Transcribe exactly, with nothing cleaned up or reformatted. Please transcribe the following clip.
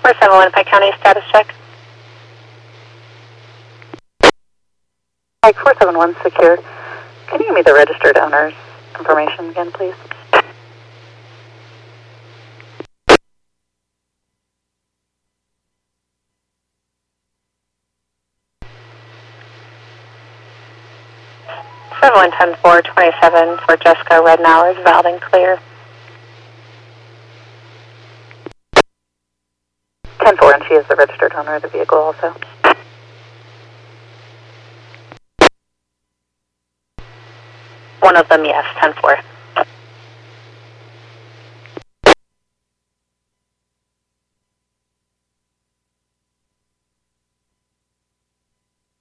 four seven one, Pike County, status check. Pike four seven one, secure. Can you give me the registered owner's information again, please? seven one ten four twenty-seven for Jessica Rednow is valid and clear. ten four, and she is the registered owner of the vehicle also. One of them, yes, ten four.